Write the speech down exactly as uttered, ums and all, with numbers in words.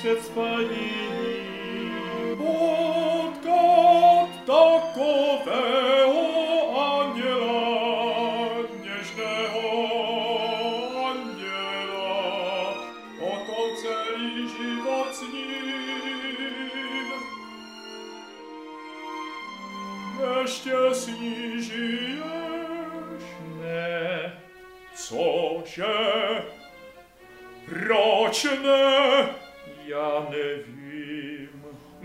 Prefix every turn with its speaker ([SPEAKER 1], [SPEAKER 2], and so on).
[SPEAKER 1] svět spadí.
[SPEAKER 2] Potkat takového anděla, něžného anděla, potom celý život s ním. Nešťastný žiješ?
[SPEAKER 1] Ne.
[SPEAKER 2] Cože? Proč ne?
[SPEAKER 1] Já nevím.